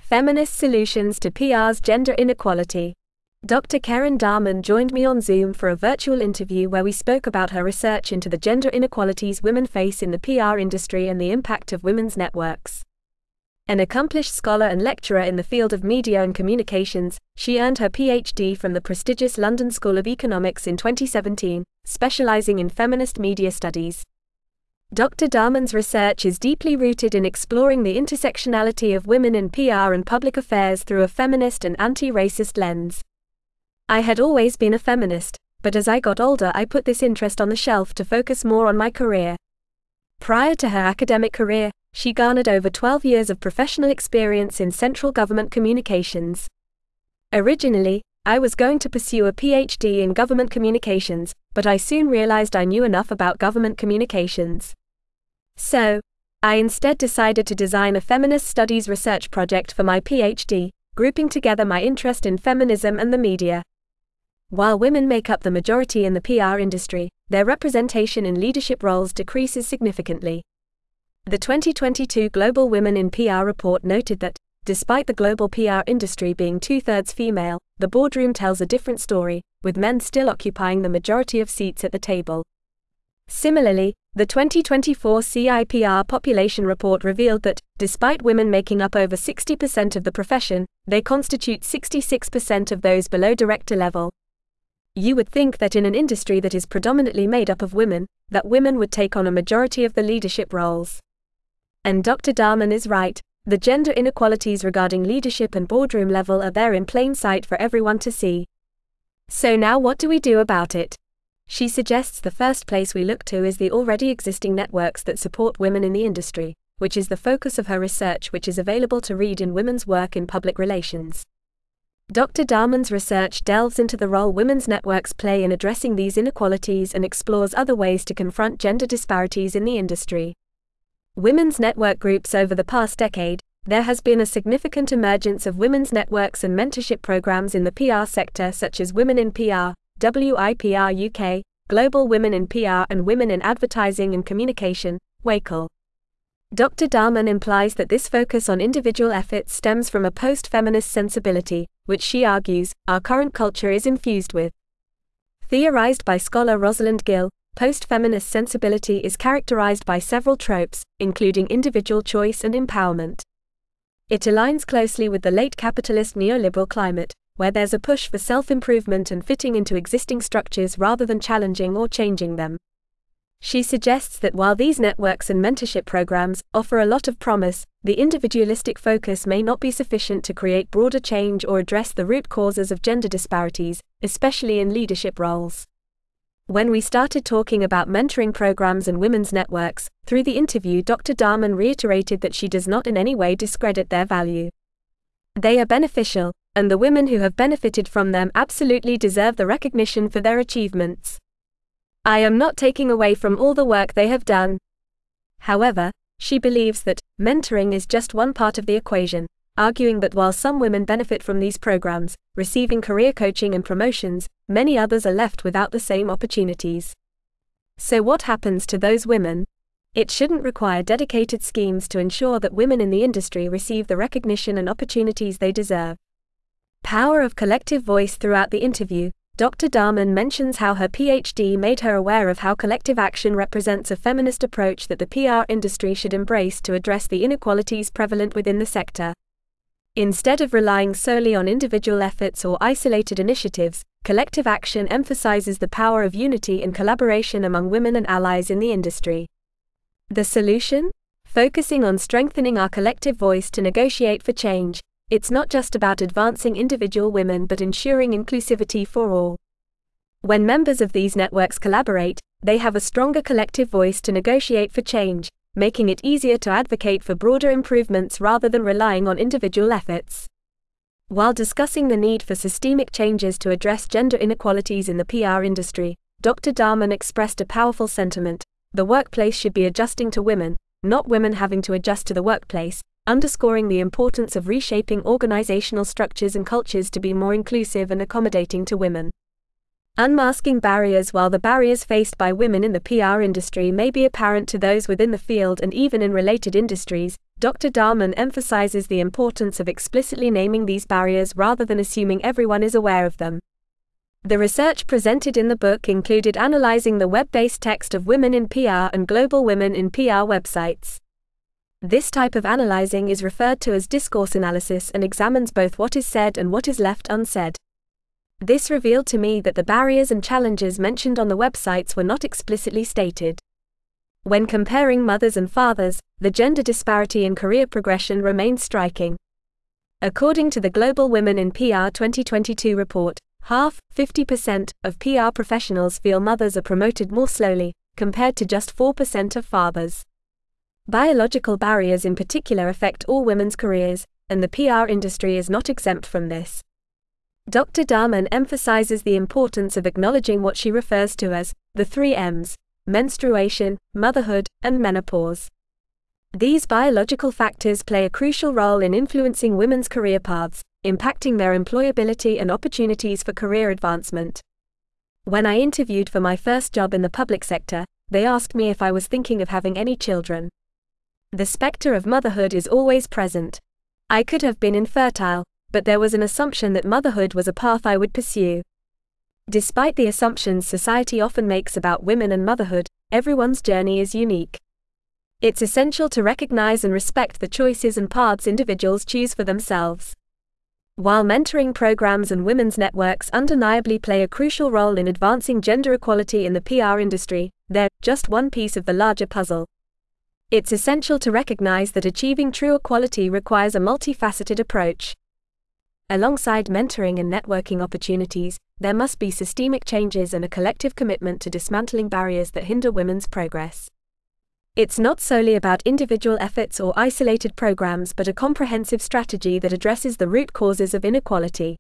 Feminist Solutions to PR's Gender Inequality. Dr. Karen Darman joined me on Zoom for a virtual interview where we spoke about her research into the gender inequalities women face in the PR industry and the impact of women's networks. An accomplished scholar and lecturer in the field of media and communications, she earned her PhD from the prestigious London School of Economics in 2017, specializing in feminist media studies. Dr. Darman's research is deeply rooted in exploring the intersectionality of women in PR and public affairs through a feminist and anti-racist lens. I had always been a feminist, but as I got older I put this interest on the shelf to focus more on my career. Prior to her academic career, she garnered over 12 years of professional experience in central government communications. Originally, I was going to pursue a PhD in government communications, but I soon realized I knew enough about government communications. So, I instead decided to design a feminist studies research project for my PhD, grouping together my interest in feminism and the media. While women make up the majority in the PR industry, their representation in leadership roles decreases significantly. The 2022 Global Women in PR report noted that, despite the global PR industry being two-thirds female, the boardroom tells a different story, with men still occupying the majority of seats at the table. Similarly, the 2024 CIPR population report revealed that, despite women making up over 60% of the profession, they constitute 66% of those below director level. You would think that in an industry that is predominantly made up of women, that women would take on a majority of the leadership roles. And Dr. Darman is right, the gender inequalities regarding leadership and boardroom level are there in plain sight for everyone to see. So now what do we do about it? She suggests the first place we look to is the already existing networks that support women in the industry, which is the focus of her research, which is available to read in Women's Work in Public Relations. Dr. Darman's research delves into the role women's networks play in addressing these inequalities and explores other ways to confront gender disparities in the industry. Women's network groups. Over the past decade, there has been a significant emergence of women's networks and mentorship programs in the PR sector, such as Women in PR, WIPR UK, Global Women in PR, and Women in Advertising and Communication, WACL. Dr. Darman implies that this focus on individual efforts stems from a post-feminist sensibility, which she argues, our current culture is infused with. Theorized by scholar Rosalind Gill, post-feminist sensibility is characterized by several tropes, including individual choice and empowerment. It aligns closely with the late capitalist neoliberal climate, where there's a push for self-improvement and fitting into existing structures rather than challenging or changing them. She suggests that while these networks and mentorship programs offer a lot of promise, the individualistic focus may not be sufficient to create broader change or address the root causes of gender disparities, especially in leadership roles. When we started talking about mentoring programs and women's networks, through the interview Dr. Darman reiterated that she does not in any way discredit their value. They are beneficial, and the women who have benefited from them absolutely deserve the recognition for their achievements. I am not taking away from all the work they have done. However, she believes that mentoring is just one part of the equation, arguing that while some women benefit from these programs, receiving career coaching and promotions, many others are left without the same opportunities. So what happens to those women? It shouldn't require dedicated schemes to ensure that women in the industry receive the recognition and opportunities they deserve. Power of collective voice. Throughout the interview, Dr. Darman mentions how her PhD made her aware of how collective action represents a feminist approach that the PR industry should embrace to address the inequalities prevalent within the sector. Instead of relying solely on individual efforts or isolated initiatives, collective action emphasizes the power of unity and collaboration among women and allies in the industry. The solution? Focusing on strengthening our collective voice to negotiate for change. It's not just about advancing individual women but ensuring inclusivity for all. When members of these networks collaborate, they have a stronger collective voice to negotiate for change, making it easier to advocate for broader improvements rather than relying on individual efforts. While discussing the need for systemic changes to address gender inequalities in the PR industry, Dr. Darman expressed a powerful sentiment: the workplace should be adjusting to women, not women having to adjust to the workplace, underscoring the importance of reshaping organizational structures and cultures to be more inclusive and accommodating to women. Unmasking barriers. While the barriers faced by women in the PR industry may be apparent to those within the field and even in related industries, Dr. Darman emphasizes the importance of explicitly naming these barriers rather than assuming everyone is aware of them. The research presented in the book included analyzing the web-based text of Women in PR and Global Women in PR websites. This type of analyzing is referred to as discourse analysis and examines both what is said and what is left unsaid. This revealed to me that the barriers and challenges mentioned on the websites were not explicitly stated. When comparing mothers and fathers, the gender disparity in career progression remains striking. According to the Global Women in PR 2022 report, 50% of PR professionals feel mothers are promoted more slowly, compared to just 4% of fathers. Biological barriers in particular affect all women's careers, and the PR industry is not exempt from this. Dr. Darman emphasizes the importance of acknowledging what she refers to as the 3 M's: menstruation, motherhood, and menopause. These biological factors play a crucial role in influencing women's career paths, impacting their employability and opportunities for career advancement. When I interviewed for my first job in the public sector, they asked me if I was thinking of having any children. The specter of motherhood is always present. I could have been infertile, but there was an assumption that motherhood was a path I would pursue. Despite the assumptions society often makes about women and motherhood, everyone's journey is unique. It's essential to recognize and respect the choices and paths individuals choose for themselves. While mentoring programs and women's networks undeniably play a crucial role in advancing gender equality in the PR industry, they're just one piece of the larger puzzle. It's essential to recognize that achieving true equality requires a multifaceted approach. Alongside mentoring and networking opportunities, there must be systemic changes and a collective commitment to dismantling barriers that hinder women's progress. It's not solely about individual efforts or isolated programs but a comprehensive strategy that addresses the root causes of inequality.